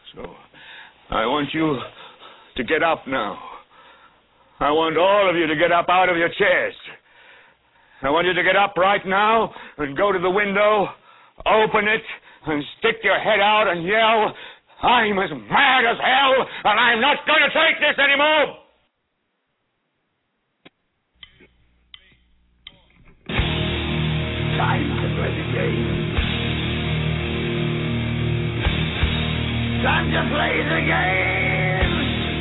So I want you to get up now. I want all of you to get up out of your chairs. I want you to get up right now and go to the window, open it, and stick your head out and yell, I'm as mad as hell, and I'm not going to take this anymore! Time to play the game. Time to play the game!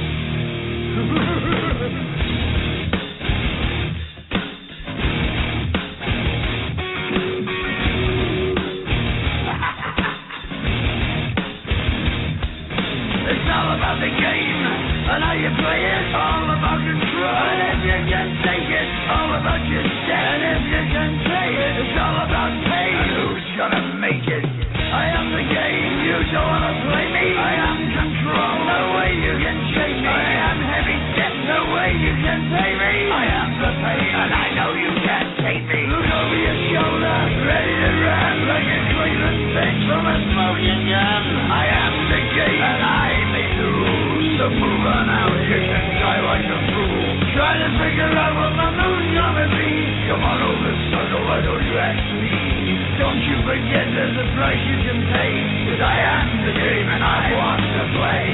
It's all about the game, and how you play it, all about control. And if you can take it, all about your step. And if you can play it, it's all about pain. And who's gonna make it? I am the game, you don't wanna play me. I am control, no way you can shake me. I am heavy debt, no way you can pay me. I am the pain, and I know you can't take me. Look over your shoulder, ready to run like a Cleveland bitch from a smoking gun. I am the game, and I may lose. So move on out, you can die like a fool. Trying to figure out what my mood's gonna be. Come on over, son, why don't you ask me? Don't you forget there's a price you can pay. 'Cause I am the game and I want to play.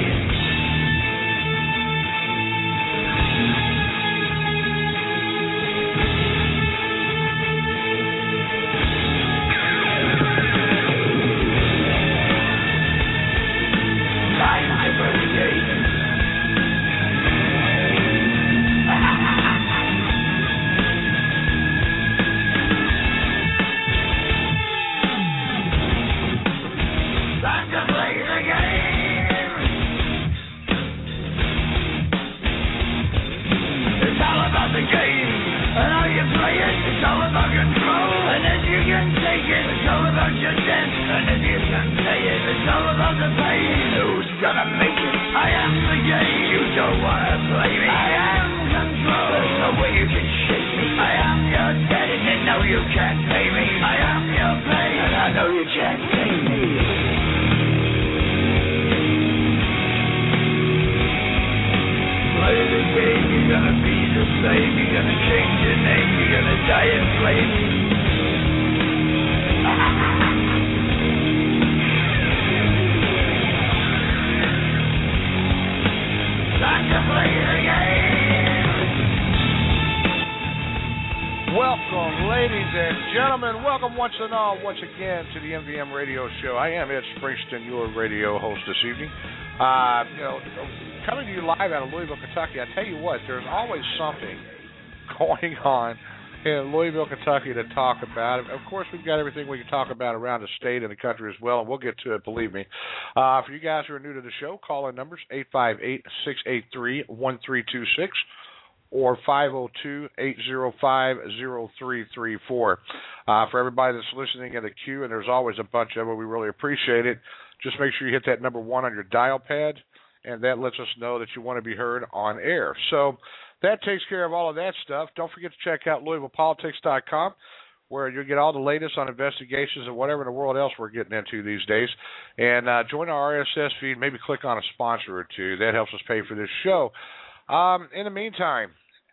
Once again to the MVM Radio Show. I am Ed Springston, your radio host this evening. Coming to you live out of Louisville, Kentucky. I tell you what, there's always something going on in Louisville, Kentucky to talk about. Of course, we've got everything we can talk about around the state and the country as well, and we'll get to it, believe me. For you guys who are new to the show, call-in numbers 858-683-1326. or 502-805-0334. For everybody that's listening in the queue, and there's always a bunch of them, we really appreciate it. Just make sure you hit that number 1 on your dial pad, and that lets us know that you want to be heard on air. So that takes care of all of that stuff. Don't forget to check out LouisvillePolitics.com, where you'll get all the latest on investigations and whatever in the world else we're getting into these days. And join our RSS feed. Maybe click on a sponsor or two. That helps us pay for this show. In the meantime,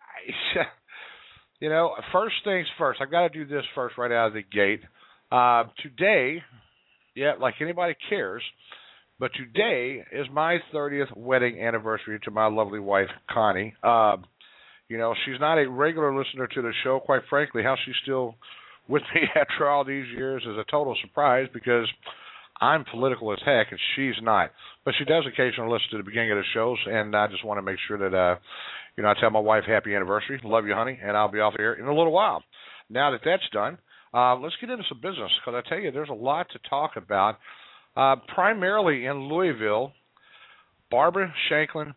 first things first. I've got to do this first right out of the gate. Today, like anybody cares, but today is my 30th wedding anniversary to my lovely wife, Connie. She's not a regular listener to the show. Quite frankly, how she's still with me after all these years is a total surprise because I'm political as heck and she's not. But she does occasionally listen to the beginning of the shows, and I just want to make sure that I tell my wife happy anniversary. Love you, honey, and I'll be off here in a little while. Now that that's done, let's get into some business because I tell you there's a lot to talk about. Primarily in Louisville, Barbara Shanklin.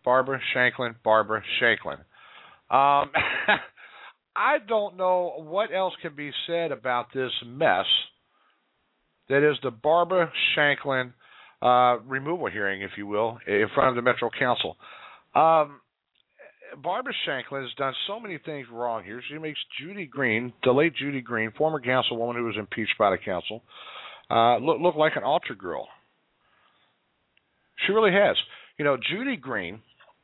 I don't know what else can be said about this mess that is the Barbara Shanklin removal hearing, if you will, in front of the Metro Council. Barbara Shanklin has done so many things wrong here. She makes Judy Green, the late Judy Green, former councilwoman who was impeached by the council, look like an altar girl. She really has. You know, Judy Green,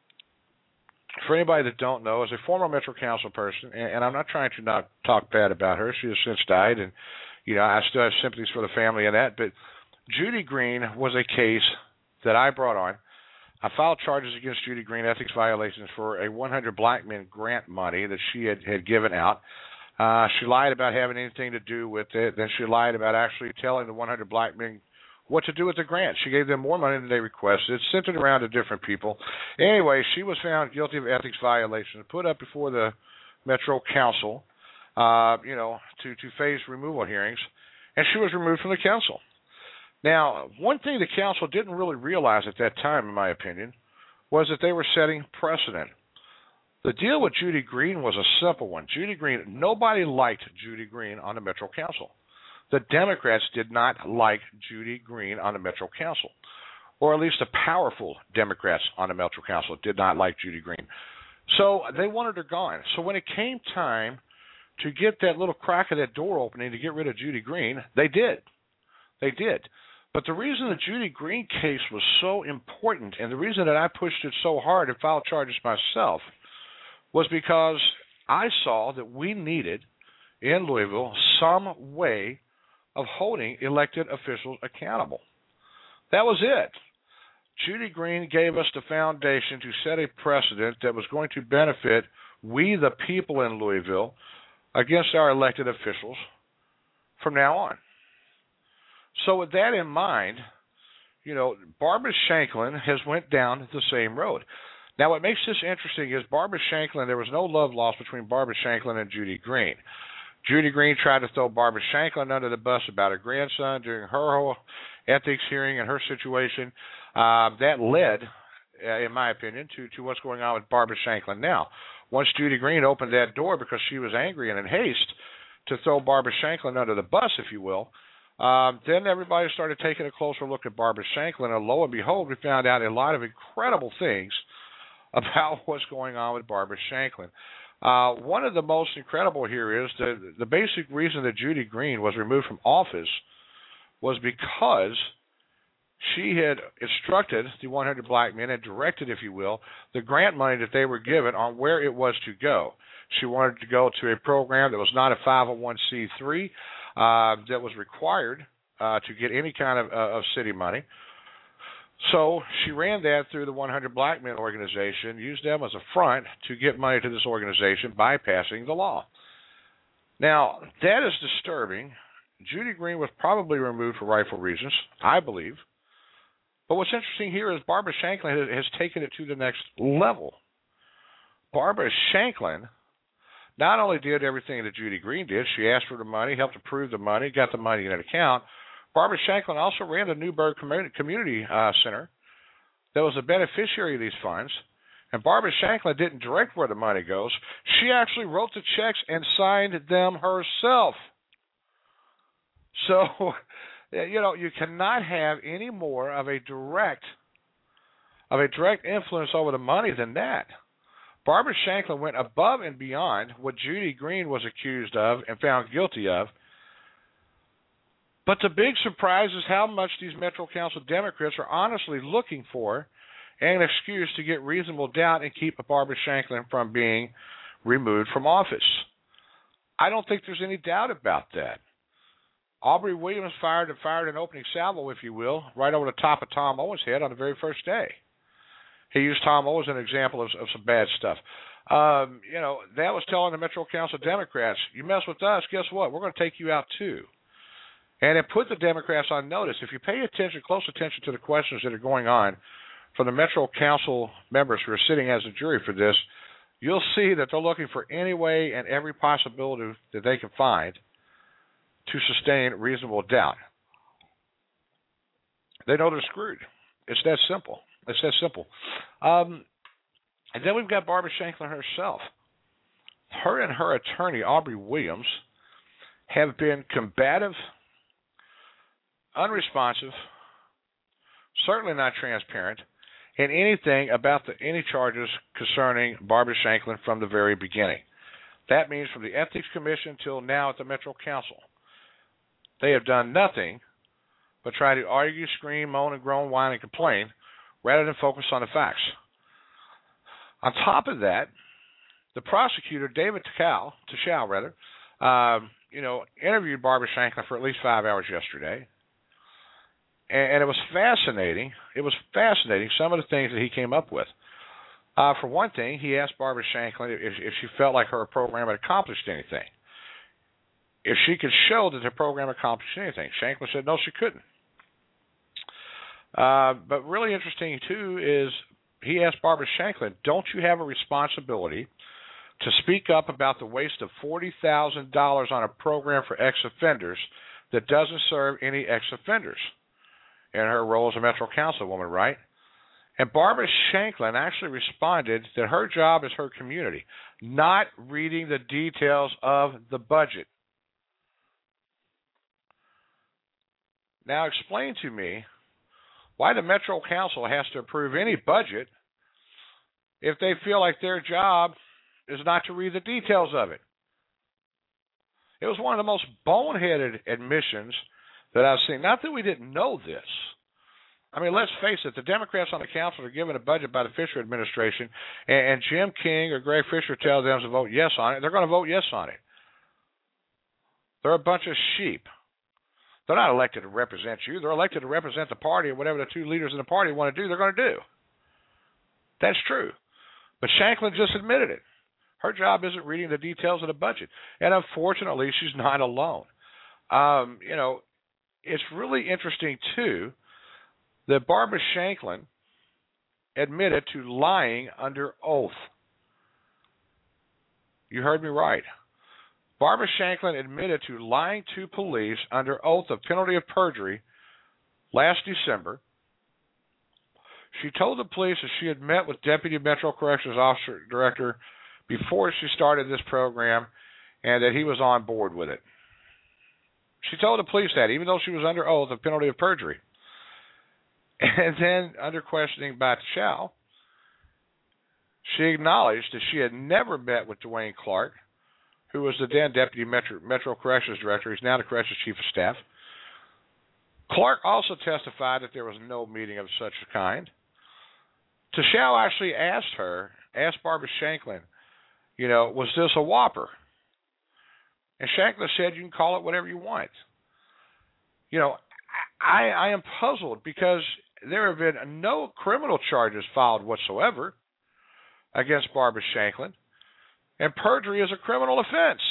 for anybody that don't know, is a former Metro Council person, and I'm not trying to not talk bad about her. She has since died, and, you know, I still have sympathies for the family and that. But Judy Green was a case that I brought on. I filed charges against Judy Green, ethics violations, for a 100 Black Men grant money that she had given out. She lied about having anything to do with it. Then she lied about actually telling the 100 Black Men what to do with the grant. She gave them more money than they requested, sent it around to different people. Anyway, she was found guilty of ethics violations, put up before the Metro Council, you know, to face removal hearings, and she was removed from the council. Now, one thing the council didn't really realize at that time, in my opinion, was that they were setting precedent. The deal with Judy Green was a simple one. Judy Green, nobody liked Judy Green on the Metro Council. The Democrats did not like Judy Green on the Metro Council, or at least the powerful Democrats on the Metro Council did not like Judy Green. So they wanted her gone. So when it came time to get that little crack of that door opening to get rid of Judy Green, they did. They did. But the reason the Judy Green case was so important, and the reason that I pushed it so hard and filed charges myself, was because I saw that we needed, in Louisville, some way of holding elected officials accountable. That was it. Judy Green gave us the foundation to set a precedent that was going to benefit we, the people in Louisville, against our elected officials from now on. So with that in mind, you know, Barbara Shanklin has went down the same road. Now, what makes this interesting is Barbara Shanklin, there was no love lost between Barbara Shanklin and Judy Green. Judy Green tried to throw Barbara Shanklin under the bus about her grandson during her whole ethics hearing and her situation. That led, in my opinion, to what's going on with Barbara Shanklin now. Once Judy Green opened that door because she was angry and in haste to throw Barbara Shanklin under the bus, if you will, then everybody started taking a closer look at Barbara Shanklin, and lo and behold, we found out a lot of incredible things about what's going on with Barbara Shanklin. One of the most incredible here is the basic reason that Judy Green was removed from office was because she had instructed the 100 Black Men and directed, if you will, the grant money that they were given on where it was to go. She wanted to go to a program that was not a 501c3 that was required to get any kind of city money. So she ran that through the 100 Black Men organization, used them as a front to get money to this organization, bypassing the law. Now, that is disturbing. Judy Green was probably removed for rightful reasons, I believe. But what's interesting here is Barbara Shanklin has taken it to the next level. Barbara Shanklin not only did everything that Judy Green did, she asked for the money, helped approve the money, got the money in an account. Barbara Shanklin also ran the Newburgh Community Center that was a beneficiary of these funds. And Barbara Shanklin didn't direct where the money goes. She actually wrote the checks and signed them herself. So, you know, you cannot have any more of a direct influence over the money than that. Barbara Shanklin went above and beyond what Judy Green was accused of and found guilty of. But the big surprise is how much these Metro Council Democrats are honestly looking for an excuse to get reasonable doubt and keep Barbara Shanklin from being removed from office. I don't think there's any doubt about that. Aubrey Williams fired an opening salvo, if you will, right over the top of Tom Owens' head on the very first day. He used Tom Owens as an example of some bad stuff. You know, that was telling the Metro Council Democrats, you mess with us, guess what? We're going to take you out too. And it put the Democrats on notice. If you pay close attention to the questions that are going on from the Metro Council members who are sitting as a jury for this, you'll see that they're looking for any way and every possibility that they can find to sustain reasonable doubt. They know they're screwed. It's that simple. It's that simple. And then we've got Barbara Shanklin herself. Her and her attorney, Aubrey Williams, have been combative, unresponsive, certainly not transparent, in anything about any charges concerning Barbara Shanklin from the very beginning. That means from the Ethics Commission till now at the Metro Council. They have done nothing but try to argue, scream, moan, and groan, whine, and complain rather than focus on the facts. On top of that, the prosecutor, David Tachau, interviewed Barbara Shanklin for at least 5 hours yesterday. And it was fascinating. It was fascinating, some of the things that he came up with. For one thing, he asked Barbara Shanklin if she felt like her program had accomplished anything. If she could show that the program accomplished anything. Shanklin said no, she couldn't. But really interesting, too, is he asked Barbara Shanklin, don't you have a responsibility to speak up about the waste of $40,000 on a program for ex-offenders that doesn't serve any ex-offenders? In her role as a Metro Councilwoman, right? And Barbara Shanklin actually responded that her job is her community, not reading the details of the budget. Now explain to me why the Metro Council has to approve any budget if they feel like their job is not to read the details of it. It was one of the most boneheaded admissions that I've seen. Not that we didn't know this. I mean, let's face it, the Democrats on the council are given a budget by the Fisher administration, and Jim King or Greg Fisher tell them to vote yes on it. They're going to vote yes on it. They're a bunch of sheep. They're not elected to represent you. They're elected to represent the party, or whatever the two leaders in the party want to do, they're going to do. That's true. But Shanklin just admitted it. Her job isn't reading the details of the budget. And unfortunately, she's not alone. It's really interesting, too, that Barbara Shanklin admitted to lying under oath. You heard me right. Barbara Shanklin admitted to lying to police under oath of penalty of perjury last December. She told the police that she had met with Deputy Metro Corrections Officer Director before she started this program and that he was on board with it. She told the police that, even though she was under oath of penalty of perjury. And then, under questioning by Tachau, she acknowledged that she had never met with Dwayne Clark, who was the then Deputy Metro Corrections Director. He's now the Corrections Chief of Staff. Clark also testified that there was no meeting of such a kind. Tachau actually asked Barbara Shanklin, was this a whopper? And Shanklin said, you can call it whatever you want. I am puzzled because there have been no criminal charges filed whatsoever against Barbara Shanklin, and perjury is a criminal offense.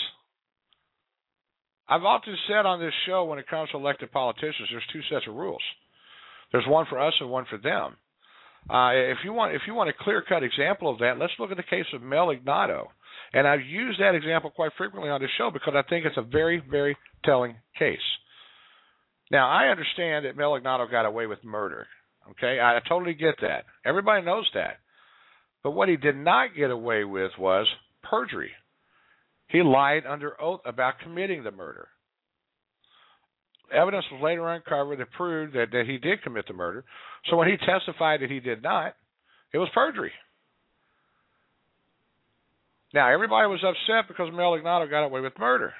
I've often said on this show, when it comes to elected politicians, there's two sets of rules. There's one for us and one for them. If you want a clear-cut example of that, let's look at the case of Mel Ignatow. And I've used that example quite frequently on this show because I think it's a very, very telling case. Now, I understand that Mel Ignatow got away with murder. Okay, I totally get that. Everybody knows that. But what he did not get away with was perjury. He lied under oath about committing the murder. Evidence was later uncovered that proved that he did commit the murder. So when he testified that he did not, it was perjury. Now, everybody was upset because Mel Ignatow got away with murder.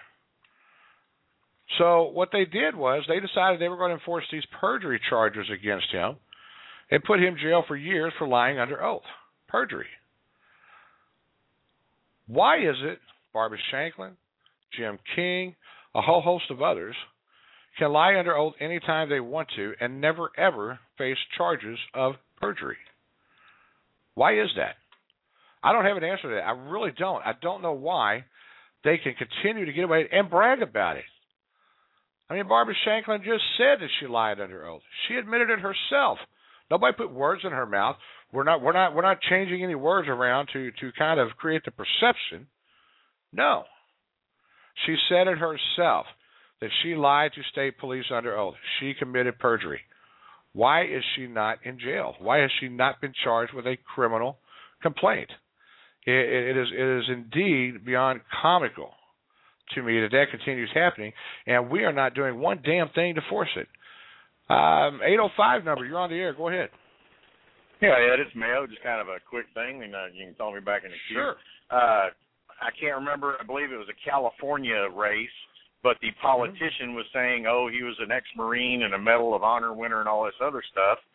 So what they did was they decided they were going to enforce these perjury charges against him and put him in jail for years for lying under oath. Perjury. Why is it Barbara Shanklin, Jim King, a whole host of others can lie under oath anytime they want to and never, ever face charges of perjury? Why is that? I don't have an answer to that. I really don't. I don't know why they can continue to get away and brag about it. I mean, Barbara Shanklin just said that she lied under oath. She admitted it herself. Nobody put words in her mouth. We're not changing any words around to kind of create the perception. No. She said it herself that she lied to state police under oath. She committed perjury. Why is she not in jail? Why has she not been charged with a criminal complaint? It is indeed beyond comical to me that continues happening, and we are not doing one damn thing to force it. 805 number, you're on the air. Go ahead. Yeah, Ed, it's Mayo. Just kind of a quick thing, and you can call me back in the queue. Sure. I can't remember. I believe it was a California race, but the politician was saying, he was an ex-Marine and a Medal of Honor winner and all this other stuff.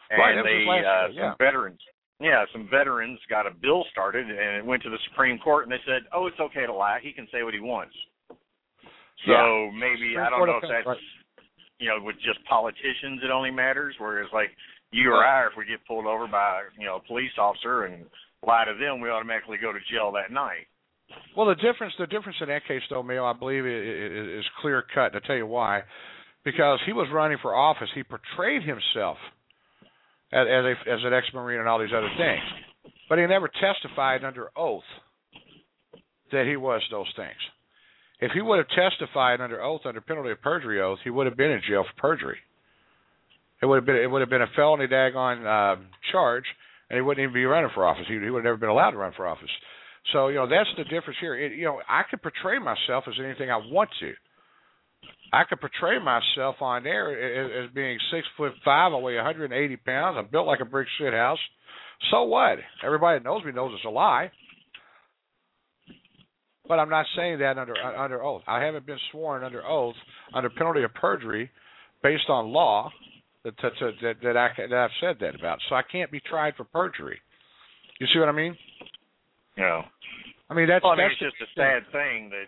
And right, that was some veterans got a bill started, and it went to the Supreme Court, and they said, oh, it's okay to lie. He can say what he wants. So maybe, I don't know if that's, with just politicians it only matters, whereas like you or I, if we get pulled over by, a police officer and lie to them, we automatically go to jail that night. Well, the difference in that case, though, Mayo, I believe is clear cut. And I'll tell you why. Because he was running for office, he portrayed himself as an ex-Marine and all these other things, but he never testified under oath that he was those things. If he would have testified under oath, under penalty of perjury oath, he would have been in jail for perjury. It would have been a felony daggone charge, and he wouldn't even be running for office. He would have never been allowed to run for office. So that's the difference here. I could portray myself as anything I want to. I could portray myself on there as being 6'5", I weigh 180 pounds, I'm built like a brick shit house. So what? Everybody that knows me knows it's a lie. But I'm not saying that under oath. I haven't been sworn under oath under penalty of perjury based on law that I've said that about. So I can't be tried for perjury. You see what I mean? Yeah. I mean, that's just a sad thing that,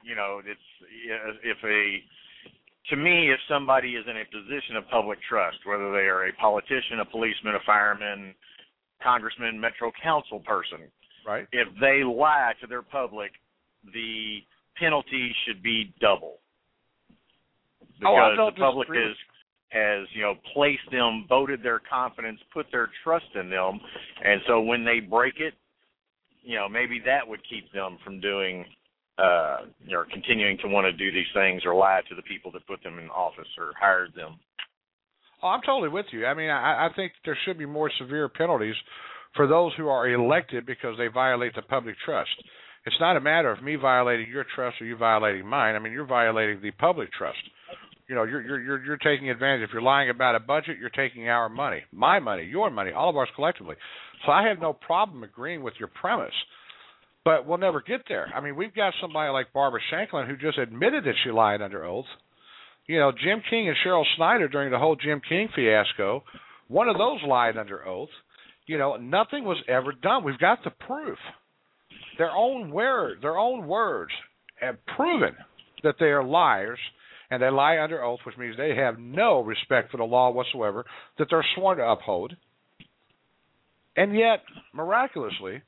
to me, if somebody is in a position of public trust, whether they are a politician, a policeman, a fireman, congressman, metro council person, right? If they lie to their public, the penalty should be double. Because the public has placed them, voted their confidence, put their trust in them, and so when they break it, maybe that would keep them from doing, or continuing to want to do these things or lie to the people that put them in office or hired them. Oh, I'm totally with you. I mean, I think there should be more severe penalties for those who are elected because they violate the public trust. It's not a matter of me violating your trust or you violating mine. I mean, you're violating the public trust. You're taking advantage. If you're lying about a budget, you're taking our money, my money, your money, all of ours collectively. So I have no problem agreeing with your premise, but we'll never get there. I mean, we've got somebody like Barbara Shanklin who just admitted that she lied under oath. Jim King and Cheryl Snyder during the whole Jim King fiasco, one of those lied under oath. Nothing was ever done. We've got the proof. Their own words have proven that they are liars, and they lie under oath, which means they have no respect for the law whatsoever that they're sworn to uphold. And yet, miraculously,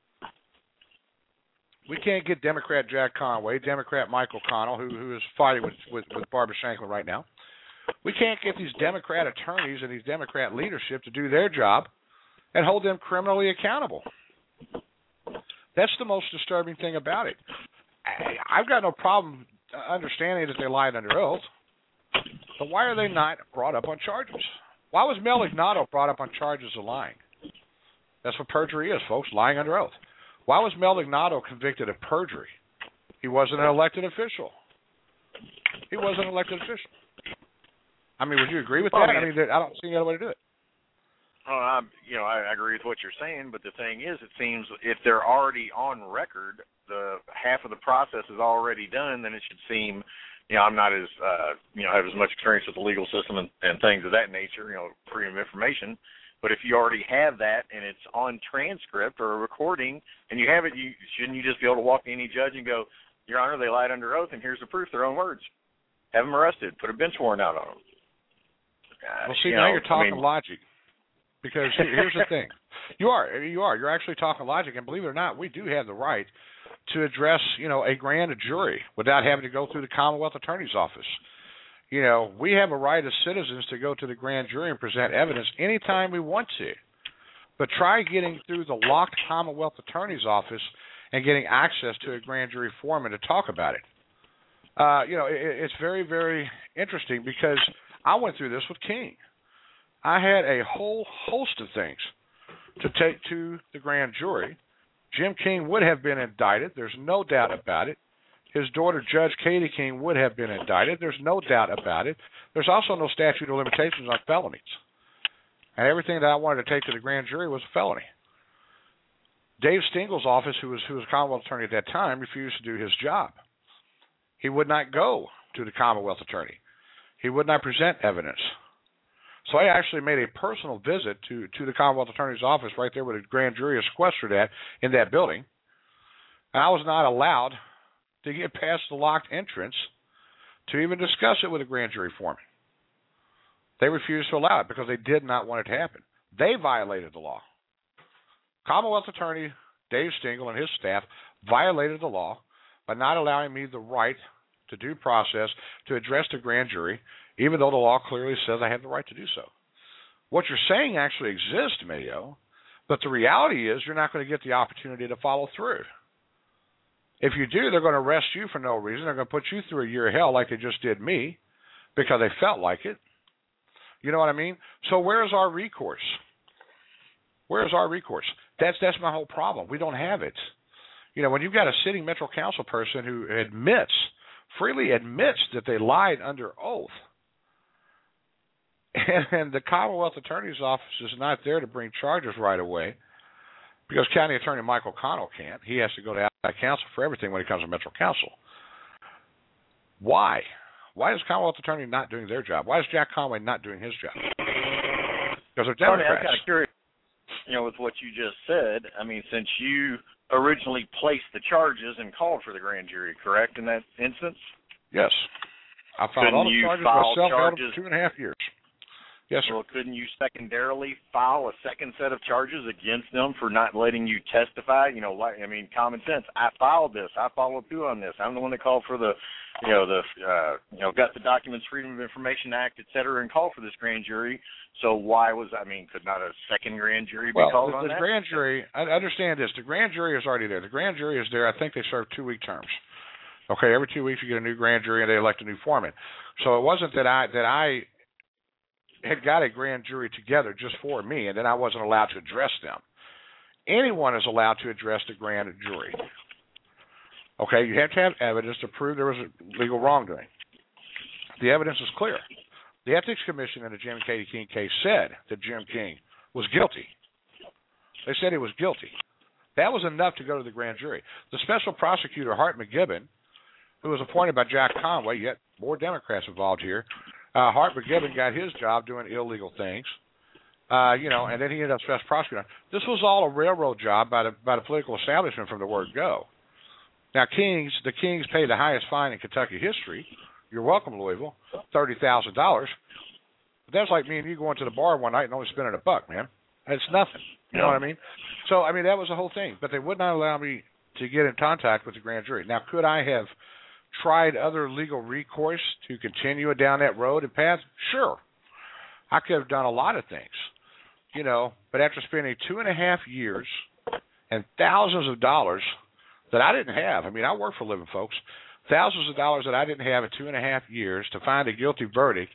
we can't get Democrat Jack Conway, Democrat Michael Connell, who is fighting with Barbara Shanklin right now. We can't get these Democrat attorneys and these Democrat leadership to do their job and hold them criminally accountable. That's the most disturbing thing about it. I've got no problem understanding that they lied under oath, but why are they not brought up on charges? Why was Mel Ignato brought up on charges of lying? That's what perjury is, folks, lying under oath. Why was Mel Ignato convicted of perjury? He wasn't an elected official. I mean, would you agree with that? I mean, I don't see any other way to do it. I agree with what you're saying, but the thing is, it seems if they're already on record, the half of the process is already done, then it should seem, I'm not as, have as much experience with the legal system and things of that nature, freedom of information. But if you already have that and it's on transcript or a recording and you have it, shouldn't you just be able to walk to any judge and go, Your Honor, they lied under oath, and here's the proof, their own words. Have them arrested. Put a bench warrant out on them. Well, see, now you're talking logic. Because here's the thing. You are. You're actually talking logic, and believe it or not, we do have the right to address, a grand jury without having to go through the Commonwealth Attorney's Office. We have a right as citizens to go to the grand jury and present evidence anytime we want to. But try getting through the locked Commonwealth Attorney's Office and getting access to a grand jury foreman to talk about it. It's very, very interesting because I went through this with King. I had a whole host of things to take to the grand jury. Jim King would have been indicted. There's no doubt about it. His daughter, Judge Katie King, would have been indicted. There's no doubt about it. There's also no statute of limitations on felonies. And everything that I wanted to take to the grand jury was a felony. Dave Stingle's office, who was a Commonwealth attorney at that time, refused to do his job. He would not go to the Commonwealth attorney. He would not present evidence. So I actually made a personal visit to the Commonwealth Attorney's office right there where the grand jury is sequestered at in that building. And I was not allowed to get past the locked entrance to even discuss it with a grand jury foreman. They refused to allow it because they did not want it to happen. They violated the law. Commonwealth Attorney Dave Stingle and his staff violated the law by not allowing me the right to due process to address the grand jury, even though the law clearly says I have the right to do so. What you're saying actually exists, Mayo, but the reality is you're not going to get the opportunity to follow through. If you do, they're going to arrest you for no reason. They're going to put you through a year of hell like they just did me because they felt like it. You know what I mean? So where is our recourse? Where is our recourse? That's my whole problem. We don't have it. You know, when you've got a sitting Metro Council person who freely admits that they lied under oath, and the Commonwealth Attorney's Office is not there to bring charges right away because County Attorney Michael Connell can't. He has to go to outside counsel for everything when it comes to Metro Council. Why? Why is Commonwealth Attorney not doing their job? Why is Jack Conway not doing his job? Because they're Democrats. I'm kind of curious, with what you just said. I mean, since you originally placed the charges and called for the grand jury, correct, in that instance? Yes. I filed all the charges myself, held them 2.5 years. Yes, sir. Well, couldn't you secondarily file a second set of charges against them for not letting you testify? Common sense. I filed this. I followed through on this. I'm the one that called for got the Documents Freedom of Information Act, et cetera, and called for this grand jury. So could not a second grand jury be called on that? The grand jury, I understand this. The grand jury is already there. The grand jury is there. I think they serve 2-week terms. Okay, every 2 weeks you get a new grand jury and they elect a new foreman. So it wasn't that I had got a grand jury together just for me, and then I wasn't allowed to address them. Anyone is allowed to address the grand jury. Okay, you have to have evidence to prove there was a legal wrongdoing. The evidence is clear. The Ethics Commission in the Jim Katie King case said that Jim King was guilty. They said he was guilty. That was enough to go to the grand jury. The special prosecutor, Hart McGibbon, who was appointed by Jack Conway, yet more Democrats involved here, Hart McGibbon got his job doing illegal things, and then he ended up special prosecutor. This was all a railroad job by the political establishment from the word go. Now, the Kings paid the highest fine in Kentucky history. You're welcome, Louisville, $30,000. But that's like me and you going to the bar one night and only spending $1, man. It's nothing. You know what I mean? So, that was the whole thing. But they would not allow me to get in contact with the grand jury. Now, could I have tried other legal recourse to continue down that road and path? Sure. I could have done a lot of things, but after spending 2.5 years and thousands of dollars that I didn't have, I work for a living, folks, thousands of dollars that I didn't have in 2.5 years to find a guilty verdict,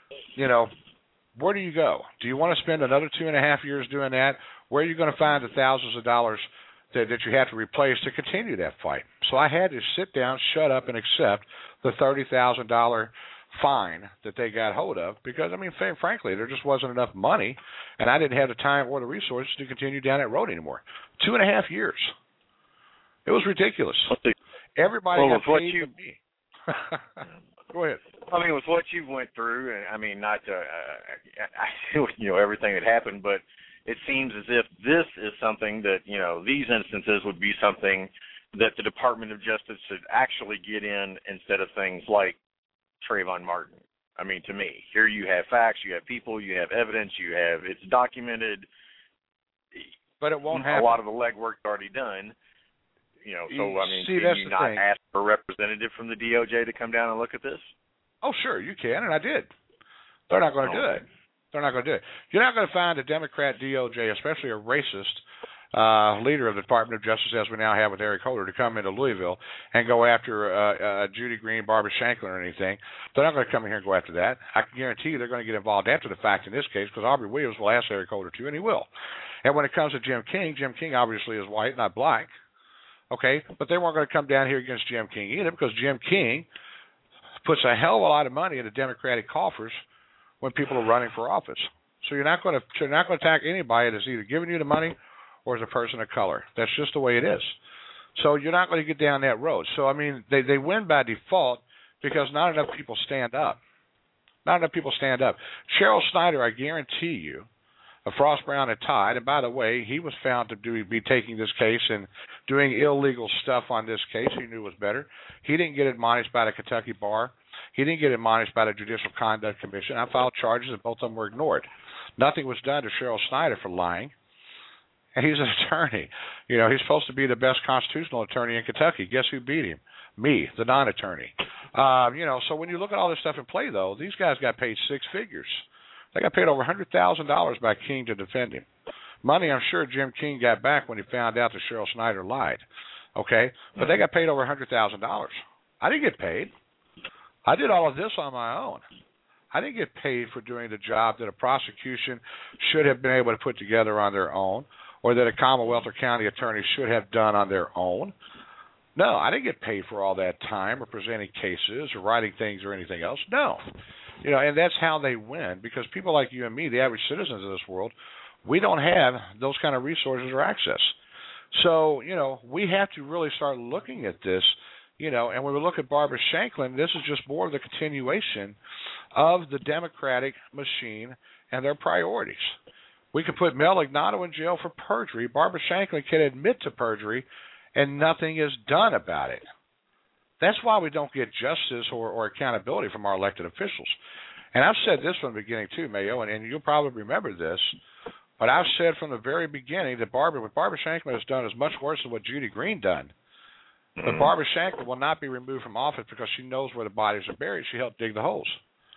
where do you go? Do you want to spend another 2.5 years doing that? Where are you going to find the thousands of dollars that you have to replace to continue that fight? So I had to sit down, shut up, and accept the $30,000 fine that they got hold of because, frankly, there just wasn't enough money, and I didn't have the time or the resources to continue down that road anymore. 2.5 years. It was ridiculous. Everybody got paid to me. Go ahead. With what you went through, not to, everything that happened, but it seems as if this is something that, these instances would be something that the Department of Justice should actually get in instead of things like Trayvon Martin. To me, here you have facts, you have people, you have evidence, it's documented. But it won't happen. A lot of the legwork's already done. Can you not ask for a representative from the DOJ to come down and look at this? Oh, sure, you can, and I did. They're not going to do it. They're not going to do it. You're not going to find a Democrat DOJ, especially a racist leader of the Department of Justice, as we now have with Eric Holder, to come into Louisville and go after Judy Green, Barbara Shanklin, or anything. They're not going to come in here and go after that. I can guarantee you they're going to get involved after the fact in this case because Aubrey Williams will ask Eric Holder to, and he will. And when it comes to Jim King obviously is white, not black. Okay, but they weren't going to come down here against Jim King either because Jim King puts a hell of a lot of money into Democratic coffers when people are running for office. So you're not going to attack anybody that's either giving you the money or is a person of color. That's just the way it is. So you're not going to get down that road. So they win by default because not enough people stand up. Not enough people stand up. Cheryl Snyder, I guarantee you, Frost, Brown, and Tide. And by the way, he was found to be taking this case and doing illegal stuff on this case. He knew was better. He didn't get admonished by the Kentucky Bar. He didn't get admonished by the Judicial Conduct Commission. I filed charges, and both of them were ignored. Nothing was done to Cheryl Snyder for lying. And he's an attorney. You know, he's supposed to be the best constitutional attorney in Kentucky. Guess who beat him? Me, the non-attorney. You know, so when you look at all this stuff in play, though, these guys got paid six figures. They got paid over $100,000 by King to defend him. Money I'm sure Jim King got back when he found out that Cheryl Snyder lied. Okay? But they got paid over $100,000. I didn't get paid. I did all of this on my own. I didn't get paid for doing the job that a prosecution should have been able to put together on their own, or that a Commonwealth or county attorney should have done on their own. No, I didn't get paid for all that time or presenting cases or writing things or anything else. No. You know, and that's how they win, because people like you and me, the average citizens of this world, we don't have those kind of resources or access. So, you know, we have to really start looking at this, you know, and when we look at Barbara Shanklin, this is just more of the continuation of the Democratic machine and their priorities. We could put Mel Ignato in jail for perjury. Barbara Shanklin can admit to perjury, and nothing is done about it. That's why we don't get justice or accountability from our elected officials. And I've said this from the beginning too, Mayo, and you'll probably remember this, but I've said from the very beginning that what Barbara Shanklin has done is much worse than what Judy Green done. But Barbara Shanklin will not be removed from office because she knows where the bodies are buried. She helped dig the holes.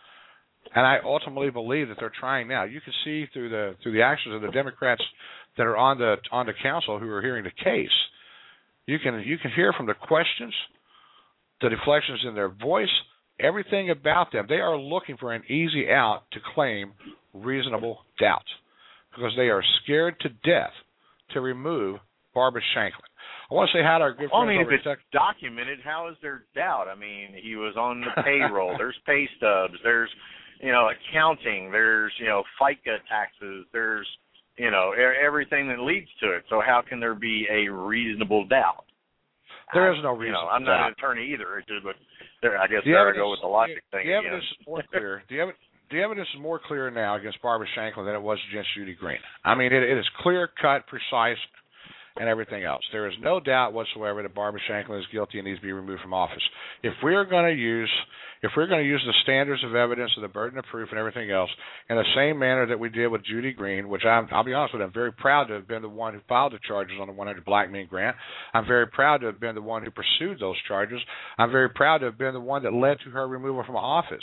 And I ultimately believe that they're trying now. You can see through the actions of the Democrats that are on the council who are hearing the case. You can hear from the questions, the deflections in their voice, everything about them. They are looking for an easy out to claim reasonable doubt because they are scared to death to remove Barbara Shanklin. I want to say hi to our good friend. I mean, if it's documented, how is there doubt? I mean, he was on the payroll. There's pay stubs. There's, you know, accounting. There's, you know, FICA taxes. There's, you know, everything that leads to it. So how can there be a reasonable doubt? There is no reasonable doubt. I'm not an attorney either, but I guess there I go with the logic thing. The evidence is more clear. The evidence is more clear now against Barbara Shanklin than it was against Judy Green. I mean, it is clear-cut, precise, and everything else. There is no doubt whatsoever that Barbara Shanklin is guilty and needs to be removed from office. If we're going to use the standards of evidence and the burden of proof and everything else in the same manner that we did with Judy Green, which I'll be honest with you, I'm very proud to have been the one who filed the charges on the 100 Black Men grant. I'm very proud to have been the one who pursued those charges. I'm very proud to have been the one that led to her removal from office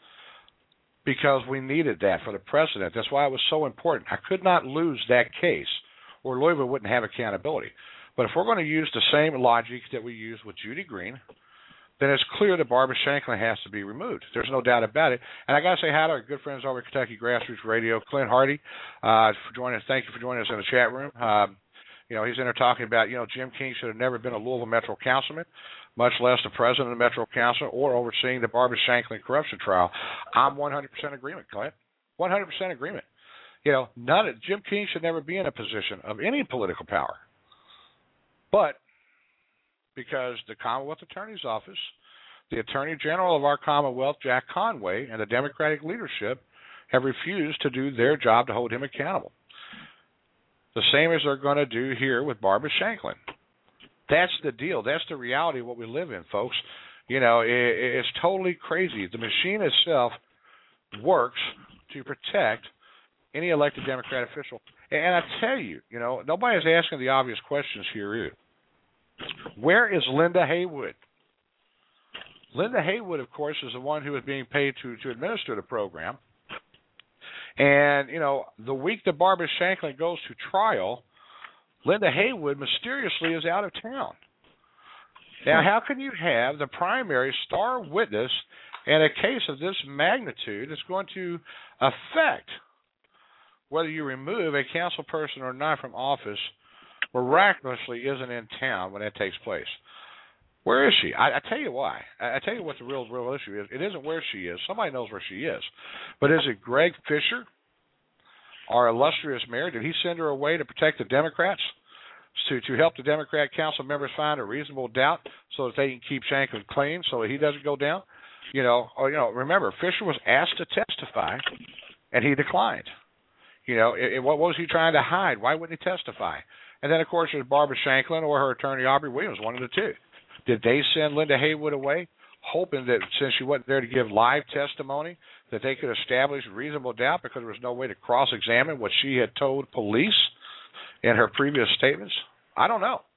because we needed that for the president. That's why it was so important. I could not lose that case, or Louisville wouldn't have accountability. But if we're going to use the same logic that we used with Judy Green, then it's clear that Barbara Shanklin has to be removed. There's no doubt about it. And I got to say hi to our good friends over at Kentucky Grassroots Radio, Clint Hardy, for joining us. Thank you for joining us in the chat room. You know, he's in there talking about, you know, Jim King should have never been a Louisville Metro councilman, much less the president of the Metro Council or overseeing the Barbara Shanklin corruption trial. I'm 100% agreement, Clint. 100% agreement. You know, Jim King should never be in a position of any political power. But because the Commonwealth Attorney's Office, the Attorney General of our Commonwealth, Jack Conway, and the Democratic leadership have refused to do their job to hold him accountable. The same as they're going to do here with Barbara Shanklin. That's the deal. That's the reality of what we live in, folks. You know, it's totally crazy. The machine itself works to protect any elected Democrat official. And I tell you, you know, nobody's asking the obvious questions here either. Where is Linda Haywood? Linda Haywood, of course, is the one who is being paid to administer the program. And, you know, the week that Barbara Shanklin goes to trial, Linda Haywood mysteriously is out of town. Now, how can you have the primary star witness in a case of this magnitude that's going to affect whether you remove a council person or not from office, miraculously isn't in town when that takes place? Where is she? I tell you why. I tell you what the real issue is. It isn't where she is. Somebody knows where she is. But is it Greg Fisher, our illustrious mayor? Did he send her away to protect the Democrats, to help the Democrat council members find a reasonable doubt so that they can keep Shanklin clean so that he doesn't go down? Remember, Fisher was asked to testify, and he declined. What was he trying to hide? Why wouldn't he testify? And then, of course, there's Barbara Shanklin or her attorney, Aubrey Williams, one of the two. Did they send Linda Haywood away, hoping that since she wasn't there to give live testimony, that they could establish reasonable doubt because there was no way to cross-examine what she had told police in her previous statements? I don't know.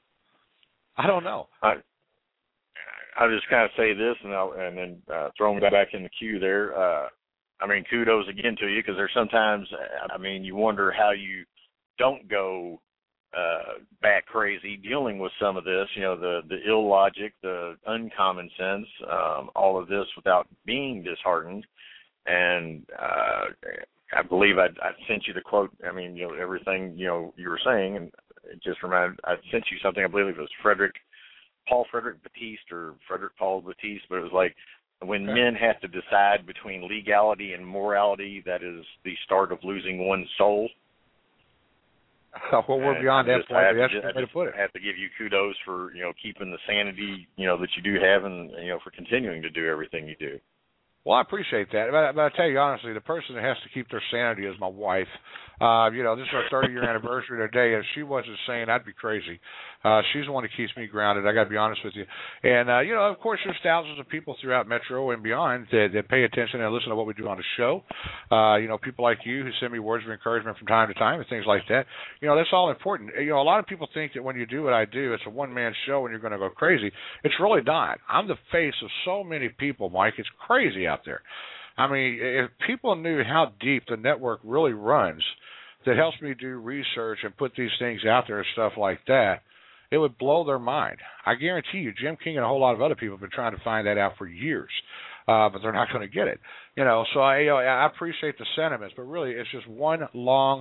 I'll just kind of say this, and then throw me back in the queue there. Kudos again to you, because there's sometimes, you wonder how you don't go bat crazy dealing with some of this, the illogic, the uncommon sense, all of this without being disheartened. And I believe I sent you the quote. Everything you were saying, and it just reminded. I sent you something. I believe it was Paul Frederick Batiste or Frederick Paul Batiste, but it was like, when men have to decide between legality and morality, that is the start of losing one's soul. Well, we're beyond that point. That's the way to put it. I have to give you kudos for keeping the sanity that you do have, and for continuing to do everything you do. Well, I appreciate that, but I tell you honestly, the person that has to keep their sanity is my wife. This is our 30-year anniversary today. If she wasn't sane, I'd be crazy. She's the one that keeps me grounded. I got to be honest with you. And of course, there's thousands of people throughout Metro and beyond that pay attention and listen to what we do on the show. People like you who send me words of encouragement from time to time and things like that. That's all important. A lot of people think that when you do what I do, it's a one-man show and you're going to go crazy. It's really not. I'm the face of so many people, Mike. It's crazy out there. If people knew how deep the network really runs that helps me do research and put these things out there and stuff like that, it would blow their mind. I guarantee you, Jim King and a whole lot of other people have been trying to find that out for years, but they're not going to get it. So I appreciate the sentiments, but really it's just one long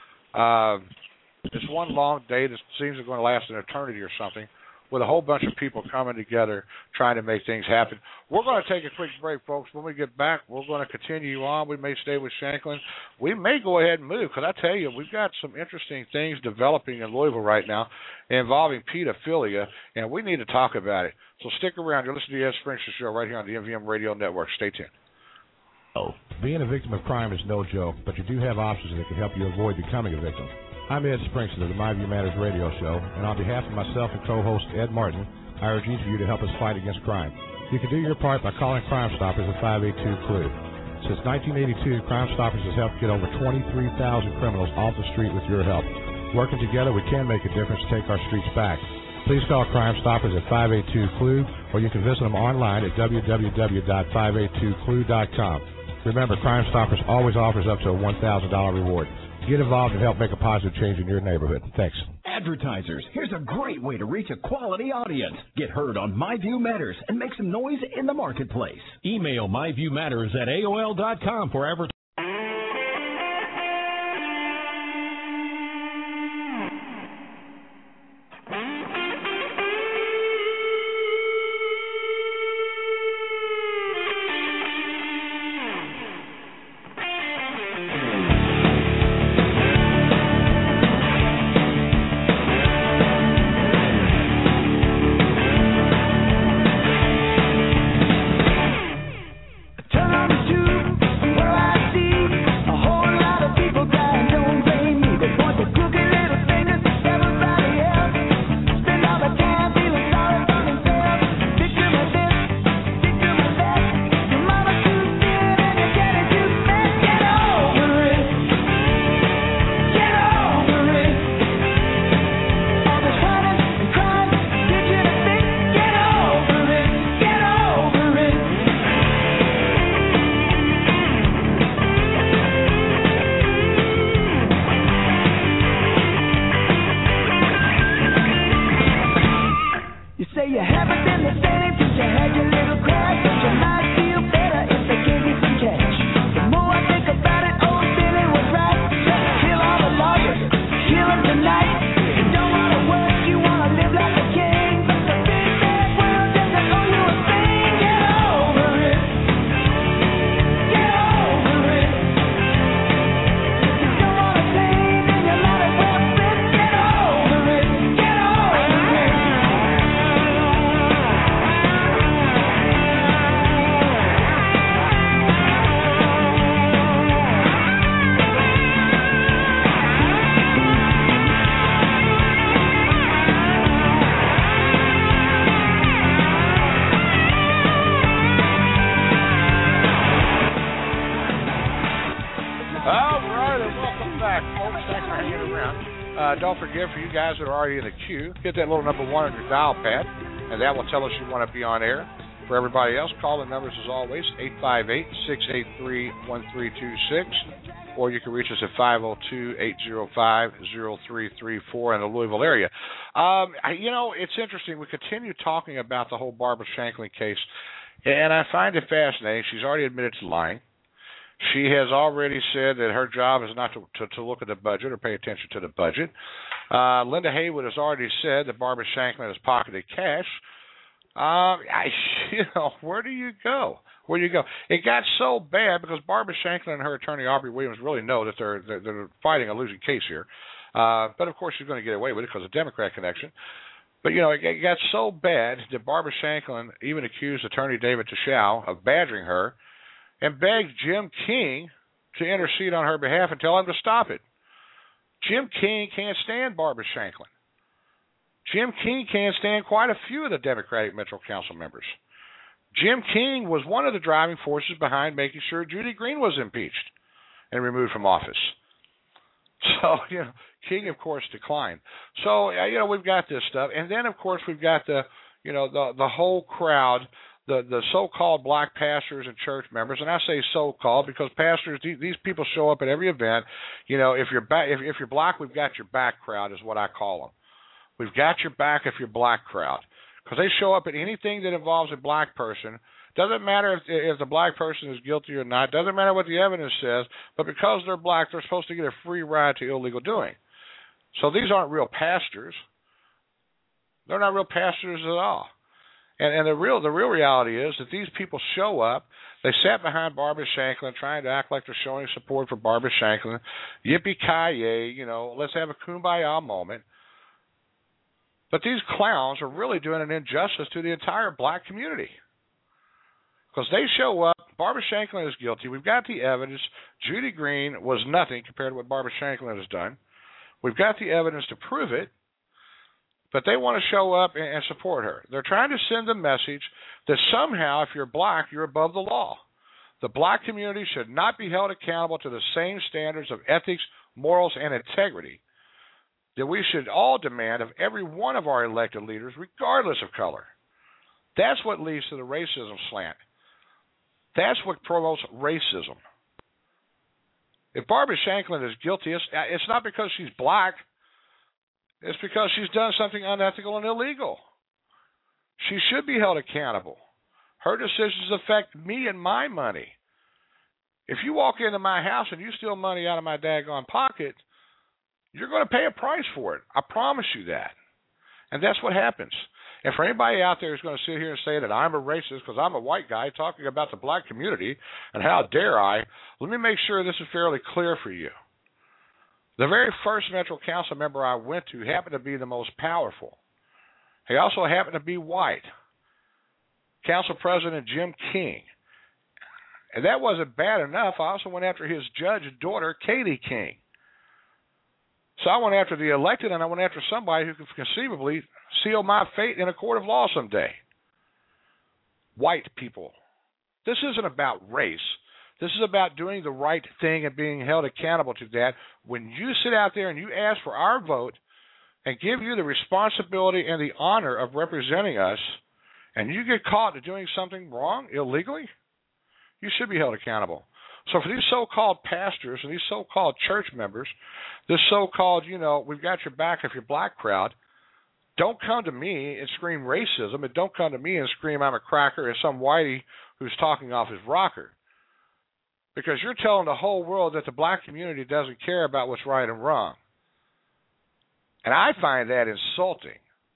day that seems going to last an eternity or something, with a whole bunch of people coming together trying to make things happen. We're going to take a quick break, folks. When we get back, we're going to continue on. We may stay with Shanklin. We may go ahead and move, because I tell you, we've got some interesting things developing in Louisville right now involving pedophilia, and we need to talk about it. So stick around. You're listening to the Ed Springster Show right here on the MVM Radio Network. Stay tuned. Being a victim of crime is no joke, but you do have options that can help you avoid becoming a victim. I'm Ed Springster of the My View Matters radio show, and on behalf of myself and co-host Ed Martin, I urge each of you to help us fight against crime. You can do your part by calling Crime Stoppers at 582-CLUE. Since 1982, Crime Stoppers has helped get over 23,000 criminals off the street with your help. Working together, we can make a difference to take our streets back. Please call Crime Stoppers at 582-CLUE, or you can visit them online at www.582clue.com. Remember, Crime Stoppers always offers up to a $1,000 reward. Get involved and help make a positive change in your neighborhood. Thanks. Advertisers, here's a great way to reach a quality audience. Get heard on My View Matters and make some noise in the marketplace. Email myviewmatters@aol.com for advertising. Turn on the tube where I see don't forget, for you guys that are already in the queue, hit that little number 1 on your dial pad, and that will tell us you want to be on air. For everybody else, call the numbers as always, 858-683-1326, or you can reach us at 502-805-0334 in the Louisville area. It's interesting. We continue talking about the whole Barbara Shanklin case, and I find it fascinating. She's already admitted to lying. She has already said that her job is not to look at the budget or pay attention to the budget. Linda Haywood has already said that Barbara Shanklin has pocketed cash. Where do you go? Where do you go? It got so bad because Barbara Shanklin and her attorney Aubrey Williams really know that they're fighting a losing case here. But of course she's going to get away with it because of Democrat connection. But it got so bad that Barbara Shanklin even accused attorney David Teshow of badgering her, and begged Jim King to intercede on her behalf and tell him to stop it. Jim King can't stand Barbara Shanklin. Jim King can't stand quite a few of the Democratic Metro Council members. Jim King was one of the driving forces behind making sure Judy Green was impeached and removed from office. So, King, of course, declined. So, we've got this stuff. And then, of course, we've got the whole crowd, the so-called black pastors and church members, and I say so-called because pastors, these people show up at every event. If you're black, we've got your back crowd is what I call them. We've got your back if you're black crowd, because they show up at anything that involves a black person. Doesn't matter if the black person is guilty or not. Doesn't matter what the evidence says, but because they're black, they're supposed to get a free ride to illegal doing. So these aren't real pastors. They're not real pastors at all. And the real reality is that these people show up. They sat behind Barbara Shanklin, trying to act like they're showing support for Barbara Shanklin. Yippee-ki-yay, let's have a kumbaya moment. But these clowns are really doing an injustice to the entire black community. Because they show up, Barbara Shanklin is guilty. We've got the evidence. Judy Green was nothing compared to what Barbara Shanklin has done. We've got the evidence to prove it. But they want to show up and support her. They're trying to send the message that somehow, if you're black, you're above the law. The black community should not be held accountable to the same standards of ethics, morals, and integrity that we should all demand of every one of our elected leaders, regardless of color. That's what leads to the racism slant. That's what promotes racism. If Barbara Shanklin is guilty, it's not because she's black. It's because she's done something unethical and illegal. She should be held accountable. Her decisions affect me and my money. If you walk into my house and you steal money out of my daggone pocket, you're going to pay a price for it. I promise you that. And that's what happens. And for anybody out there who's going to sit here and say that I'm a racist because I'm a white guy talking about the black community and how dare I, let me make sure this is fairly clear for you. The very first Metro Council member I went to happened to be the most powerful. He also happened to be white. Council President Jim King. And that wasn't bad enough. I also went after his judge daughter, Katie King. So I went after the elected, and I went after somebody who could conceivably seal my fate in a court of law someday. White people. This isn't about race. This is about doing the right thing and being held accountable to that. When you sit out there and you ask for our vote and give you the responsibility and the honor of representing us, and you get caught doing something wrong illegally, you should be held accountable. So for these so-called pastors and these so-called church members, this so-called, we've got your back if you're black crowd, don't come to me and scream racism, and don't come to me and scream I'm a cracker or some whitey who's talking off his rocker. Because you're telling the whole world that the black community doesn't care about what's right and wrong. And I find that insulting.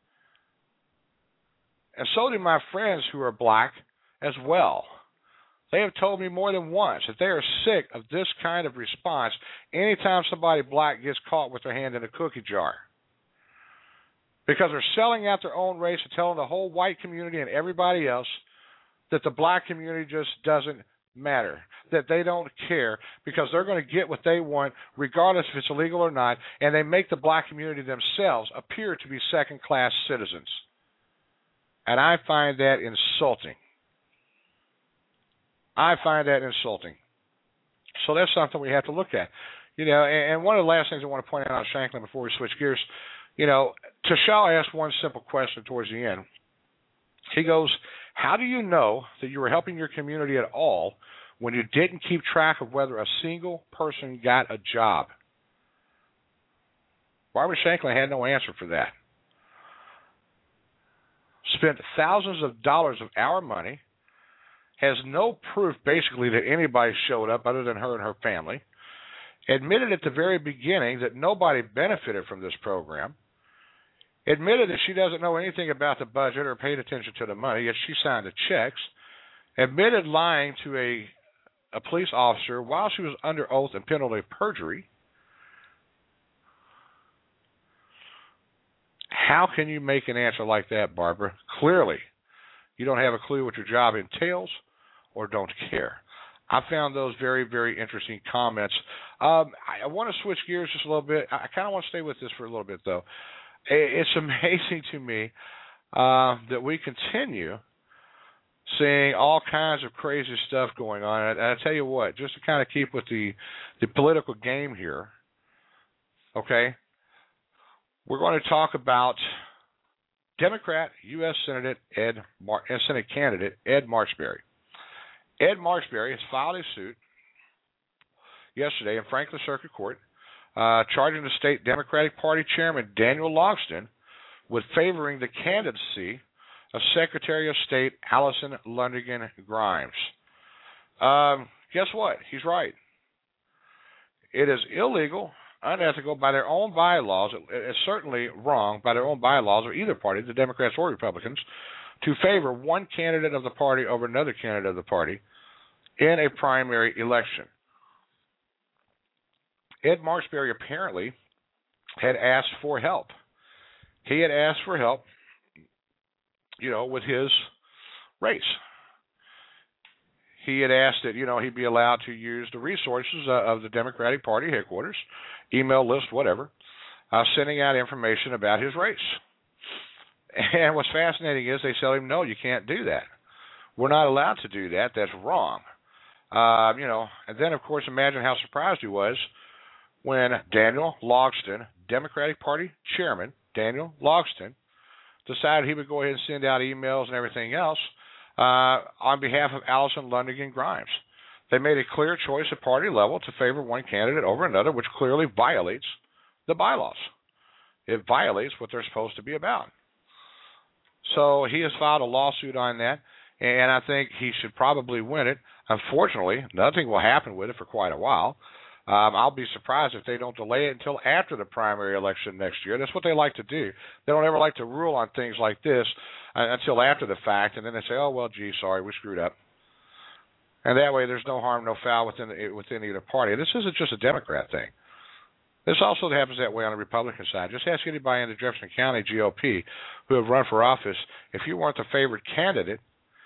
And so do my friends who are black as well. They have told me more than once that they are sick of this kind of response anytime somebody black gets caught with their hand in a cookie jar. Because they're selling out their own race and telling the whole white community and everybody else that the black community just doesn't matter, that they don't care, because they're going to get what they want regardless if it's illegal or not, and they make the black community themselves appear to be second-class citizens. And I find that insulting. I find that insulting. So that's something we have to look at. You know, and one of the last things I want to point out on Shanklin before we switch gears, you know, Tashal asked one simple question towards the end. He goes, how do you know that you were helping your community at all when you didn't keep track of whether a single person got a job? Barbara Shanklin had no answer for that. Spent thousands of dollars of our money, has no proof basically that anybody showed up other than her and her family, admitted at the very beginning that nobody benefited from this program, admitted that she doesn't know anything about the budget or paid attention to the money, yet she signed the checks, admitted lying to a police officer while she was under oath and penalty of perjury. How can you make an answer like that, Barbara? Clearly, you don't have a clue what your job entails or don't care. I found those very, very interesting comments. I want to switch gears just a little bit. I kind of want to stay with this for a little bit, though. It's amazing to me that we continue seeing all kinds of crazy stuff going on. And I tell you what, just to kind of keep with the political game here, okay, we're going to talk about Democrat U.S. Senate candidate Ed Marksberry. Ed Marksberry has filed a suit yesterday in Franklin Circuit Court charging the state Democratic Party chairman Daniel Logsdon with favoring the candidacy of Secretary of State Allison Lundergan Grimes. Guess what? He's right. It is illegal, unethical by their own bylaws. It's certainly wrong by their own bylaws, or either party, the Democrats or Republicans, to favor one candidate of the party over another candidate of the party in a primary election. Ed Marksberry apparently had asked for help. He had asked for help, you know, with his race. He had asked that, you know, he'd be allowed to use the resources of the Democratic Party headquarters, email list, whatever, sending out information about his race. And what's fascinating is they tell him, no, you can't do that. We're not allowed to do that. That's wrong. You know, and then, of course, imagine how surprised he was when Daniel Logsdon, Democratic Party chairman, Daniel Logsdon, decided he would go ahead and send out emails and everything else on behalf of Allison Lundergan Grimes. They made a clear choice at party level to favor one candidate over another, which clearly violates the bylaws. It violates what they're supposed to be about. So he has filed a lawsuit on that, and I think he should probably win it. Unfortunately, nothing will happen with it for quite a while. I'll be surprised if they don't delay it until after the primary election next year. That's what they like to do. They don't ever like to rule on things like this until after the fact, and then they say, oh, well, gee, sorry, we screwed up. And that way there's no harm, no foul within either party. This isn't just a Democrat thing. This also happens that way on the Republican side. Just ask anybody in the Jefferson County GOP who have run for office, if you weren't the favored candidate,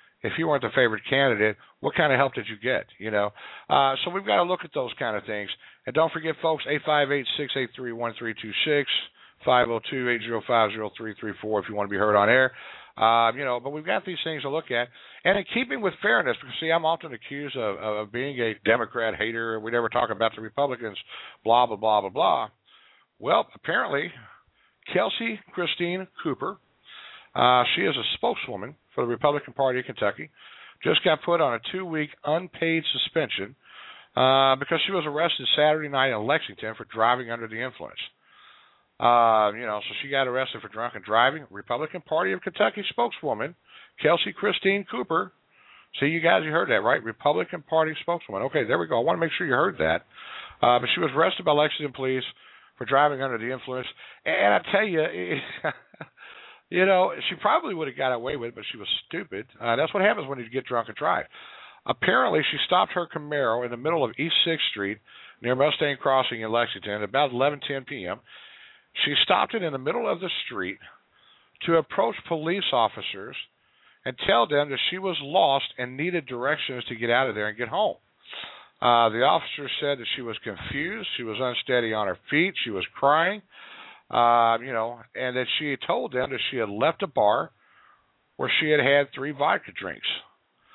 what kind of help did you get? You know, so we've got to look at those kind of things. And don't forget, folks, 858-683-1326, 502-805-0334 if you want to be heard on air. You know, but we've got these things to look at. And in keeping with fairness, because, see, I'm often accused of being a Democrat hater. We never talk about the Republicans, blah, blah, blah, blah, blah. Well, apparently, Kelsey Christine Cooper, she is a spokeswoman for the Republican Party of Kentucky, just got put on a 2-week unpaid suspension because she was arrested Saturday night in Lexington for driving under the influence. You know, so she got arrested for drunken driving. Republican Party of Kentucky spokeswoman, Kelsey Christine Cooper. See, you guys, you heard that, right? Republican Party spokeswoman. Okay, there we go. I want to make sure you heard that. But she was arrested by Lexington police for driving under the influence. And I tell you, you know, she probably would have got away with it, but she was stupid. That's what happens when you get drunk and drive. Apparently, she stopped her Camaro in the middle of East 6th Street near Mustang Crossing in Lexington at about 11:10 p.m., She stopped it in the middle of the street to approach police officers and tell them that she was lost and needed directions to get out of there and get home. The officer said that she was confused, she was unsteady on her feet, she was crying, and that she had told them that she had left a bar where she had had 3 vodka drinks.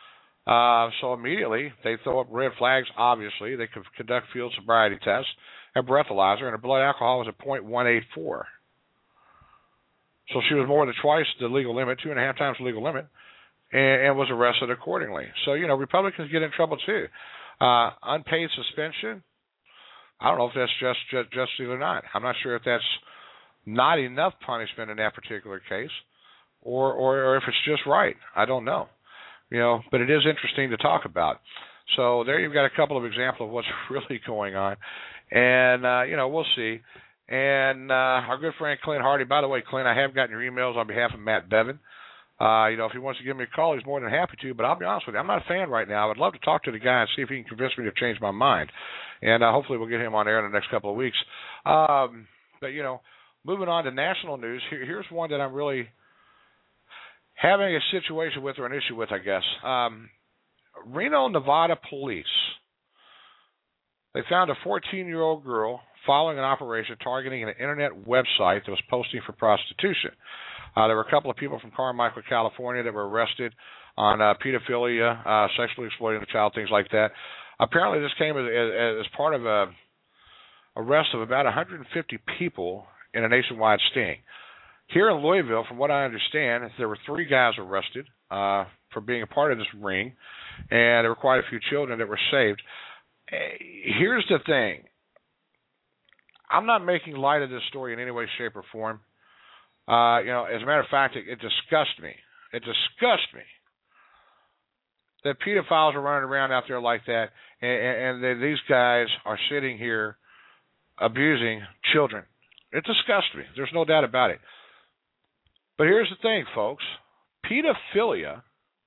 So immediately they throw up red flags, obviously. They conduct field sobriety tests. a breathalyzer, and her blood alcohol was at 0.184. So she was more than twice the legal limit, 2.5 times the legal limit, and was arrested accordingly. So, Republicans get in trouble too. Unpaid suspension, I don't know if that's just or not. I'm not sure if that's not enough punishment in that particular case, or if it's just right. I don't know. But it is interesting to talk about. So there you've got a couple of examples of what's really going on. And, we'll see. And our good friend Clint Hardy, by the way, Clint, I have gotten your emails on behalf of Matt Bevin. If he wants to give me a call, he's more than happy to. But I'll be honest with you, I'm not a fan right now. I would love to talk to the guy and see if he can convince me to change my mind. And hopefully we'll get him on air in the next couple of weeks. But, moving on to national news, here's one that I'm really having a situation with, or an issue with, I guess. Reno, Nevada police, they found a 14-year-old girl following an operation targeting an internet website that was posting for prostitution. There were a couple of people from Carmichael, California that were arrested on pedophilia, sexually exploiting a child, things like that. Apparently this came as part of a arrest of about 150 people in a nationwide sting. Here in Louisville, from what I understand, there were 3 guys arrested for being a part of this ring, and there were quite a few children that were saved. Here's the thing. I'm not making light of this story in any way, shape, or form. As a matter of fact, it disgusts me. It disgusts me that pedophiles are running around out there like that, and these guys are sitting here abusing children. It disgusts me. There's no doubt about it. But here's the thing, folks. Pedophilia,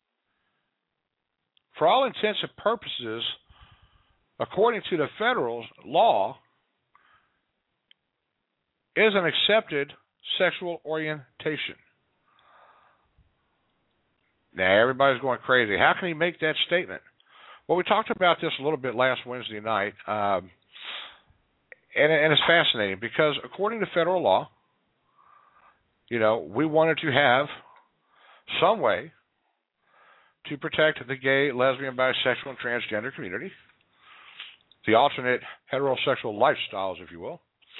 for all intents and purposes, according to the federal law, is an accepted sexual orientation. Now, everybody's going crazy. How can he make that statement? Well, we talked about this a little bit last Wednesday night, and it's fascinating because according to federal law, we wanted to have some way to protect the gay, lesbian, bisexual, and transgender community, the alternate heterosexual lifestyles, if you will.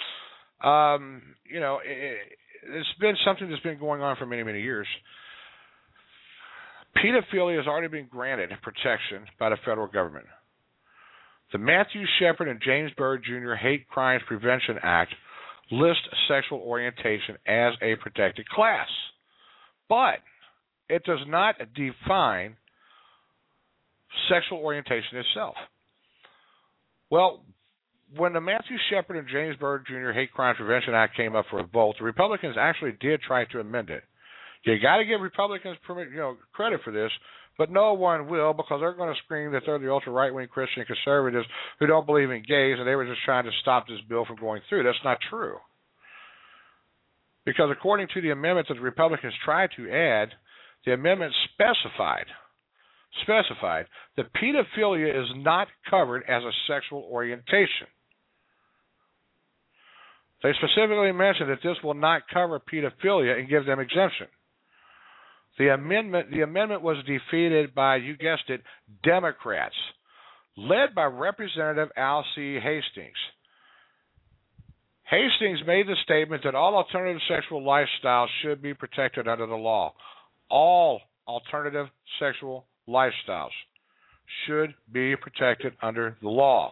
It's been something that's been going on for many, many years. Pedophilia has already been granted protection by the federal government. The Matthew Shepard and James Byrd Jr. Hate Crimes Prevention Act lists sexual orientation as a protected class, but it does not define sexual orientation itself. Well, when the Matthew Shepard and James Byrd Jr. Hate Crimes Prevention Act came up for a vote, the Republicans actually did try to amend it. You got to give Republicans credit for this, but no one will, because they're going to scream that they're the ultra-right-wing Christian conservatives who don't believe in gays, and they were just trying to stop this bill from going through. That's not true. Because according to the amendment that the Republicans tried to add, the amendment specified that pedophilia is not covered as a sexual orientation. They specifically mentioned that this will not cover pedophilia and give them exemption. The amendment was defeated by, you guessed it, Democrats, led by Representative Al C. Hastings. Hastings made the statement that all alternative sexual lifestyles should be protected under the law. All alternative sexual lifestyles should be protected under the law.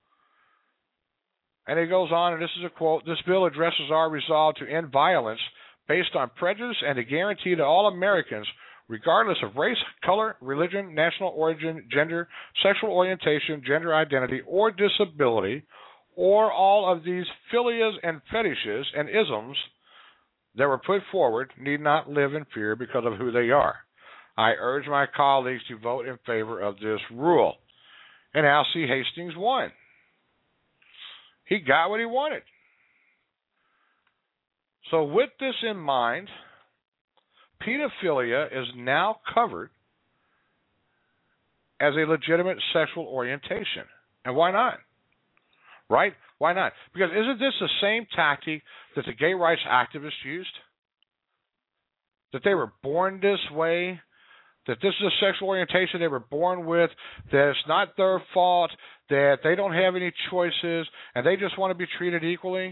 And it goes on, and this is a quote, "This bill addresses our resolve to end violence based on prejudice and to guarantee to all Americans, regardless of race, color, religion, national origin, gender, sexual orientation, gender identity, or disability, or all of these philias and fetishes and isms that were put forward need not live in fear because of who they are. I urge my colleagues to vote in favor of this rule." And Al C. Hastings won. He got what he wanted. So with this in mind, pedophilia is now covered as a legitimate sexual orientation. And why not? Right? Why not? Because isn't this the same tactic that the gay rights activists used? That they were born this way, that this is a sexual orientation they were born with, that it's not their fault, that they don't have any choices, and they just want to be treated equally?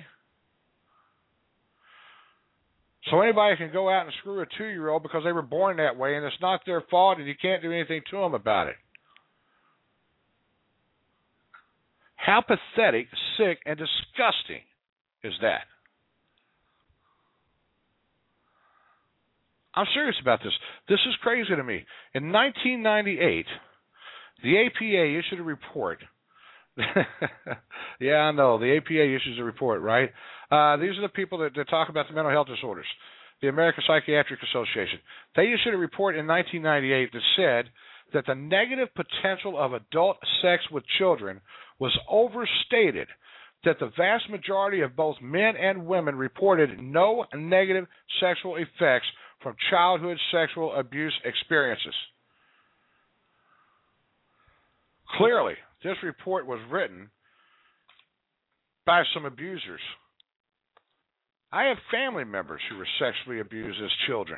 So anybody can go out and screw a 2-year-old because they were born that way, and it's not their fault, and you can't do anything to them about it. How pathetic, sick, and disgusting is that? I'm serious about this. This is crazy to me. In 1998, the APA issued a report. Yeah, I know. The APA issues a report, right? These are the people that talk about the mental health disorders, the American Psychiatric Association. They issued a report in 1998 that said that the negative potential of adult sex with children was overstated, that the vast majority of both men and women reported no negative sexual effects from childhood sexual abuse experiences. Clearly, this report was written by some abusers. I have family members who were sexually abused as children.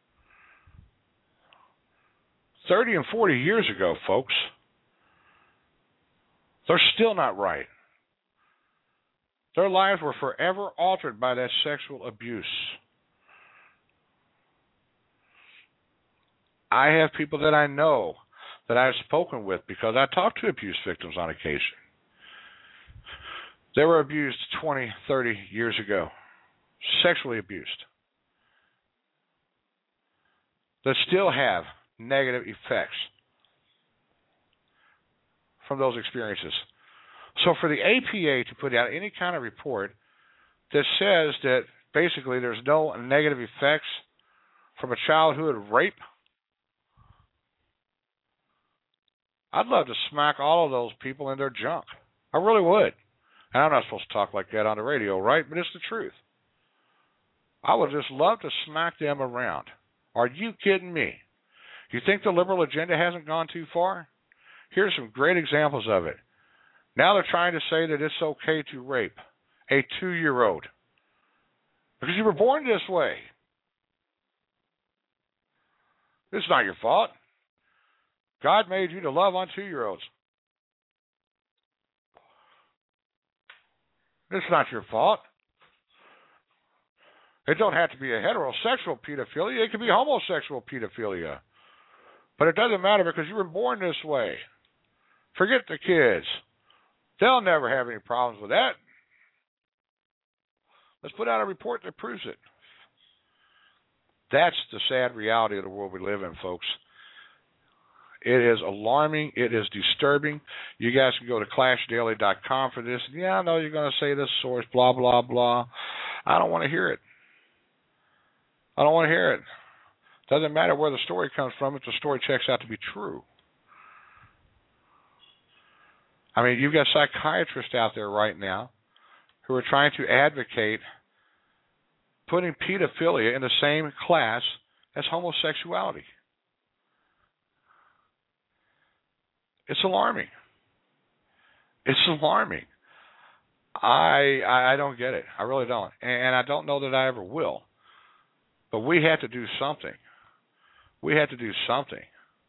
30 and 40 years ago, folks. They're still not right. Their lives were forever altered by that sexual abuse. I have people that I know that I've spoken with because I talk to abuse victims on occasion. They were abused 20, 30 years ago, sexually abused, that still have negative effects from those experiences. So for the APA to put out any kind of report that says that basically there's no negative effects from a childhood rape, I'd love to smack all of those people in their junk. I really would. And I'm not supposed to talk like that on the radio, right? But it's the truth. I would just love to smack them around. Are you kidding me? You think the liberal agenda hasn't gone too far? Here's some great examples of it. Now they're trying to say that it's okay to rape a 2-year-old because you were born this way. It's not your fault. God made you to love on 2-year-olds. It's not your fault. It don't have to be a heterosexual pedophilia. It can be homosexual pedophilia. But it doesn't matter because you were born this way. Forget the kids. They'll never have any problems with that. Let's put out a report that proves it. That's the sad reality of the world we live in, folks. It is alarming. It is disturbing. You guys can go to ClashDaily.com for this. Yeah, I know you're going to say this source, blah, blah, blah. I don't want to hear it. I don't want to hear it. Doesn't matter where the story comes from if the story checks out to be true. I mean, you've got psychiatrists out there right now who are trying to advocate putting pedophilia in the same class as homosexuality. It's alarming. It's alarming. I don't get it. I really don't. And I don't know that I ever will. But we have to do something. We have to do something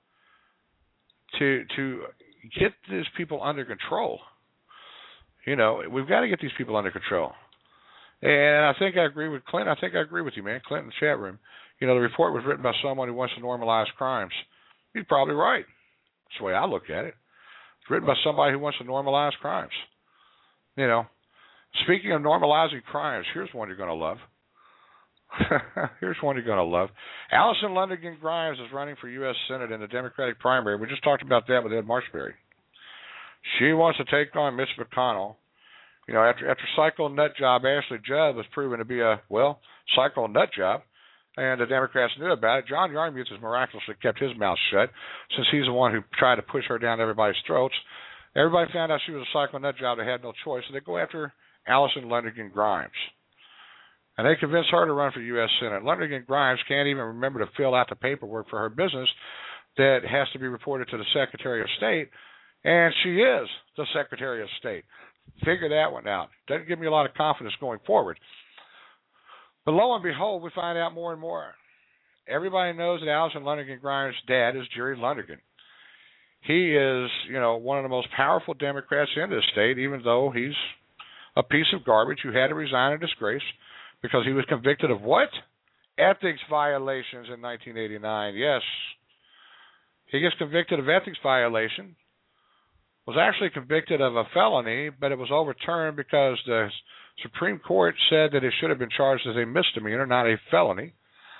to get these people under control. You know, we've got to get these people under control. And I think I agree with Clint. I think I agree with you, man. Clint in the chat room. You know, the report was written by someone who wants to normalize crimes. He's probably right. That's the way I look at it. It's written by somebody who wants to normalize crimes. You know, speaking of normalizing crimes, here's one you're going to love. Here's one you're going to love. Allison Lundergan Grimes is running for U.S. Senate in the Democratic primary. We just talked about that with Ed Marshberry. She wants to take on Mitch McConnell. You know, after psycho nut job Ashley Judd was proven to be a, well, psycho nut job, and the Democrats knew about it, John Yarmuth has miraculously kept his mouth shut since he's the one who tried to push her down everybody's throats. Everybody found out she was a psycho nut job. They had no choice, so they go after Allison Lundergan Grimes. And they convinced her to run for U.S. Senate. Lundergan Grimes can't even remember to fill out the paperwork for her business that has to be reported to the Secretary of State, and she is the Secretary of State. Figure that one out. Doesn't give me a lot of confidence going forward. But lo and behold, we find out more and more. everybody knows that Allison Lonergan Grimes' dad is Jerry Lonergan. He is, one of the most powerful Democrats in this state, even though he's a piece of garbage who had to resign in disgrace because he was convicted of what? Ethics violations in 1989. Yes. He gets convicted of ethics violation. Was actually convicted of a felony, but it was overturned because the Supreme Court said that it should have been charged as a misdemeanor, not a felony.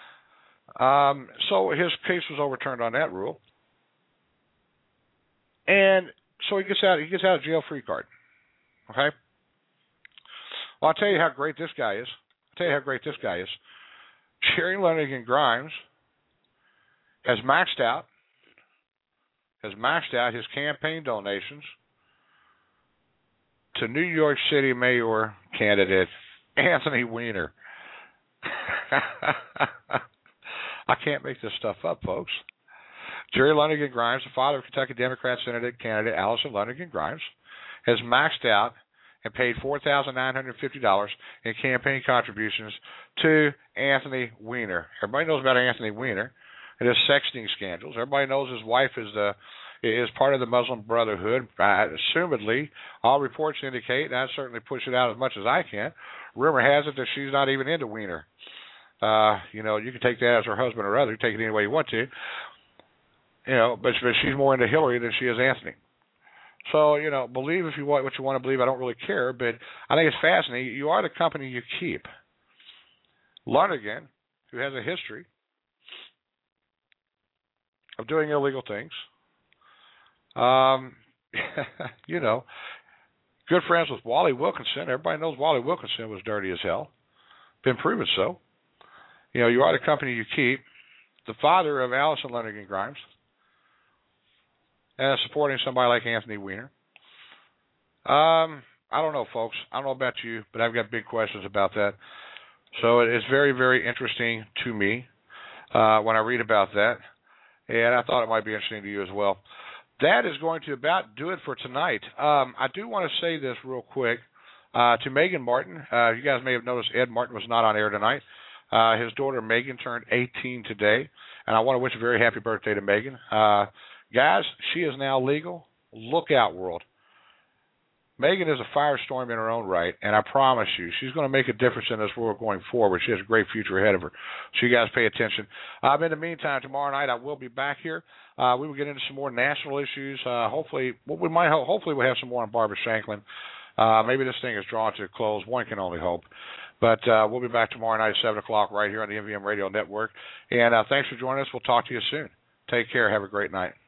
So his case was overturned on that rule. And so he gets out of jail free card. Okay? Well, I'll tell you how great this guy is. Jerry Lonergan Grimes has maxed out his campaign donations to New York City mayor candidate Anthony Weiner. I can't make this stuff up, folks. Jerry Lonergan Grimes, the father of Kentucky Democrat Senate candidate Allison Lonergan Grimes, has maxed out and paid $4,950 in campaign contributions to Anthony Weiner. Everybody knows about Anthony Weiner and his sexting scandals. Everybody knows his wife is part of the Muslim Brotherhood. Assumedly, all reports indicate, and I certainly push it out as much as I can, rumor has it that she's not even into Weiner. You can take that as her husband or other. Take it any way you want to. But she's more into Hillary than she is Anthony. So, believe if you want what you want to believe. I don't really care, but I think it's fascinating. You are the company you keep. Lonergan, who has a history of doing illegal things, good friends with Wally Wilkinson. Everybody knows Wally Wilkinson was dirty as hell. Been proven so. You are the company you keep. The father of Allison Lonergan Grimes. And supporting somebody like Anthony Weiner. I don't know, folks. I don't know about you, but I've got big questions about that. So it's very, very interesting to me when I read about that. And I thought it might be interesting to you as well. That is going to about do it for tonight. I do want to say this real quick to Megan Martin. You guys may have noticed Ed Martin was not on air tonight. His daughter Megan turned 18 today. And I want to wish a very happy birthday to Megan. Guys, she is now legal. Look out, world. Megan is a firestorm in her own right, and I promise you, she's going to make a difference in this world going forward. She has a great future ahead of her. So you guys pay attention. In the meantime, tomorrow night I will be back here. We will get into some more national issues. Hopefully we'll have some more on Barbara Shanklin. Maybe this thing is drawn to a close. One can only hope. But we'll be back tomorrow night at 7 o'clock right here on the MVM Radio Network. And thanks for joining us. We'll talk to you soon. Take care. Have a great night.